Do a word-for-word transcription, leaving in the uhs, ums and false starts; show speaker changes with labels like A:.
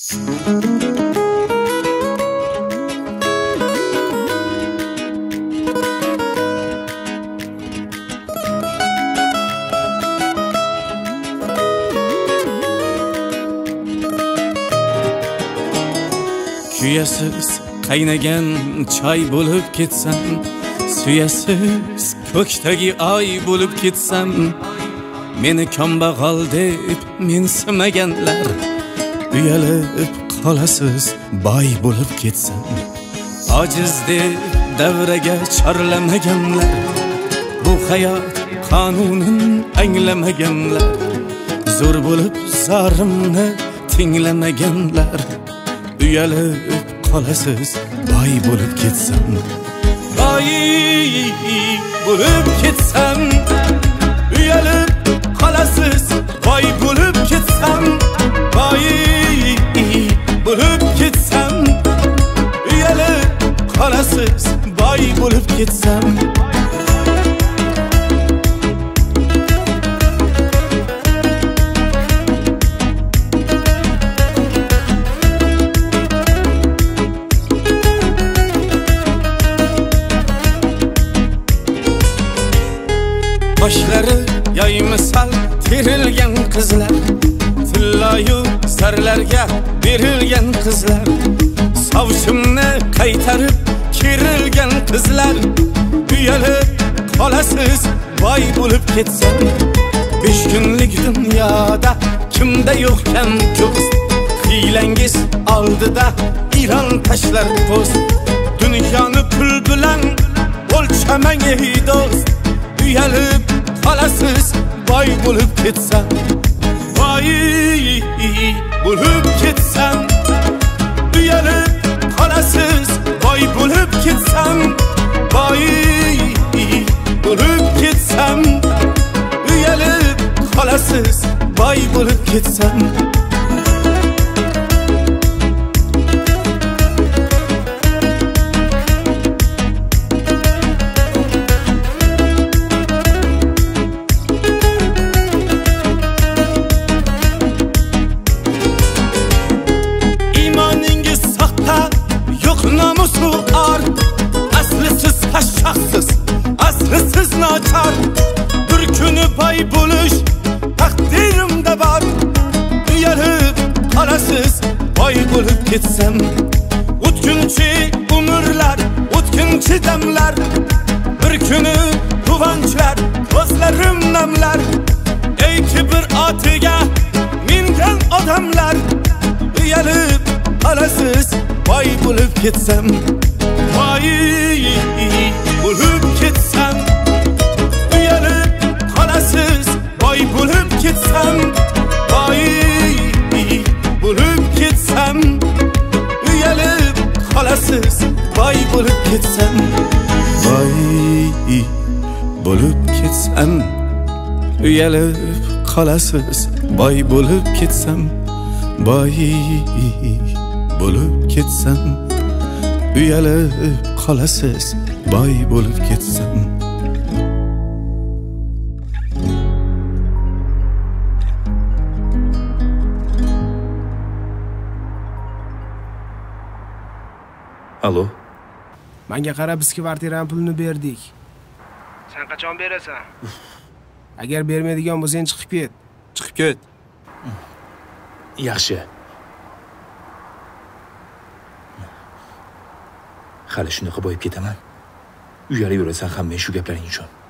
A: Kuyasiz qaynagan choy bo'lib ketsam, suyasiz ko'kdagi oy bo'lib ketsam, meni kambag'al deb mensimaganlar, uyalib qolasiz boy bo'lib ketsam, ojiz deb davraga chorlamaganlar, bu hayot qonunini anglamaganlar, zo'r bo'lib zorimni tinglamaganlar, uyalib qolasiz boy bo'lib ketsam, boy bo'lib ketsam, uyalib qolasiz boy bo'lib ketsam, boy bo'lib ketsam, uyalib qolasiz boy bo'lib ketsam. Boshlari yoymisal terilgan qizlar, tilloyu zarlarga berilgan qizlar, sovshimni qaytarib kerilgan qizlar, uyalib qolasiz boy bo'lib ketsam, besh kunlik dunyoda kimda yo'qkan ko'z, hiylangiz oldida Iron tashlar po'st, dunyoni pul bilan o'lchamang ey do'st, uyalib qolasiz boy bo'lib ketsam, boy bo'lib ketsam, uyalib qolasiz boy bo'lib ketsam, boy bo'lib ketsam, uyalib qolasiz boy bo'lib ketsam. Aslisiz nachar, bir kuni boy bo'lish taqdirimda bor, uyalib qolasiz boy bo'lib ketsam, o'tkinchi umrlar, o'tkinchi damlar, bir kuni quvonchlar, ko'zlarim namlar, ey kibr otiga mingan odamlar, uyalib qolasiz boy bo'lib ketsam, boy bo'lib ketsam, uyalib qolasiz boy bo'lib ketsam, boy bo'lib ketsam, uyalib qolasiz boy bo'lib ketsam, boy bo'lib ketsam, uyalib qolasiz boy bo'lib ketsam, boy bo'lib ketsam, uyalib qolasiz boy bo'lib ketsam.
B: Alo.
C: Menga qara, biz kvartirani pulini berdik. Sen qachon berasan? Agar bermaydigan bo'lsang chiqib ket.
B: Chiqib ket. Yaxshi. Hali shunaqa boyib ketaman. Uyalib yurasan ham men shu gaplaring uchun.